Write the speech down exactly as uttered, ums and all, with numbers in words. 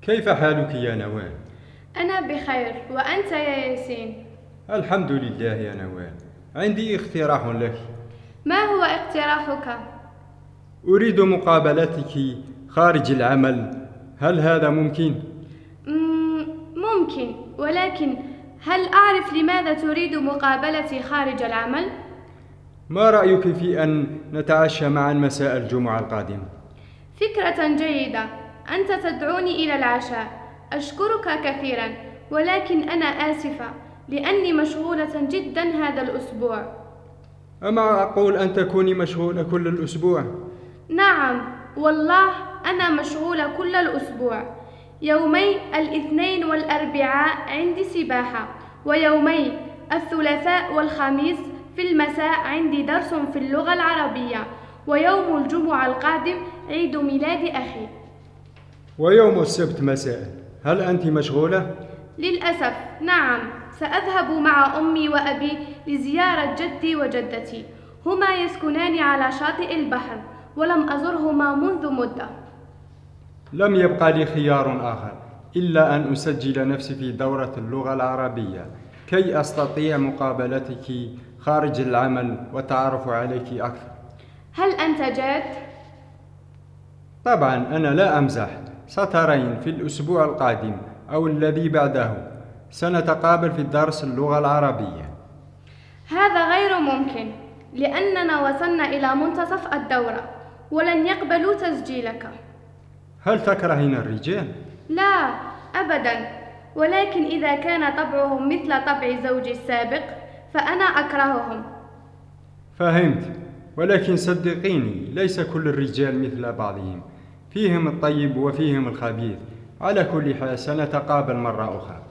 كيف حالك يا نوال؟ أنا بخير، وأنت يا ياسين؟ الحمد لله يا نوال. عندي اقتراح لك. ما هو اقتراحك؟ أريد مقابلتك خارج العمل، هل هذا ممكن؟ مم، ممكن، ولكن هل أعرف لماذا تريد مقابلتي خارج العمل؟ ما رأيك في أن نتعشى معا مساء الجمعة القادمة؟ فكرة جيدة. أنت تدعوني إلى العشاء. أشكرك كثيرا، ولكن أنا آسفة لأني مشغولة جدا هذا الأسبوع. أما أقول أن تكوني مشغولة كل الأسبوع؟ نعم، والله أنا مشغولة كل الأسبوع. يومي الاثنين والأربعاء عندي سباحة، ويومي الثلاثاء والخميس في المساء عندي درس في اللغة العربية، ويوم الجمعة القادم عيد ميلاد أخي. ويوم السبت مساء هل أنت مشغولة؟ للأسف نعم، سأذهب مع أمي وأبي لزيارة جدي وجدتي. هما يسكنان على شاطئ البحر، ولم أزرهما منذ مدة. لم يبقى لي خيار آخر إلا أن أسجل نفسي في دورة اللغة العربية كي أستطيع مقابلتك خارج العمل والتعرف عليك أكثر. هل أنت جاد؟ طبعا أنا لا أمزح. سترين في الأسبوع القادم أو الذي بعده سنتقابل في درس اللغة العربية. هذا غير ممكن، لأننا وصلنا إلى منتصف الدورة ولن يقبلوا تسجيلك. هل تكرهين الرجال؟ لا أبدا، ولكن إذا كان طبعهم مثل طبع زوجي السابق فأنا أكرههم. فهمت، ولكن صدقيني ليس كل الرجال مثل بعضهم، فيهم الطيب وفيهم الخبيث. على كل حال سنتقابل مرة أخرى.